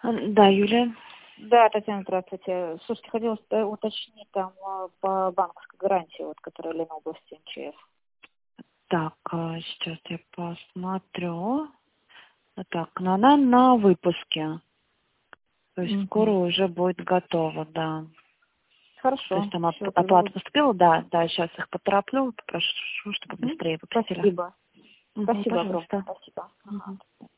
Да, Юлия. Да, Татьяна, здравствуйте. Слушайте, хотелось уточнить там по банковской гарантии, вот, которая Ленобласти МЧС. Так, сейчас я посмотрю. Так, но она на выпуске. То есть скоро Мгм. уже будет готова, да. То есть Хорошо. там Все, тогда оплата вот. поступила, да, сейчас их потороплю, попрошу, чтобы Мгм. быстрее выпустили. Спасибо. Спасибо огромное. Пожалуйста. Спасибо. Ага. Мгм.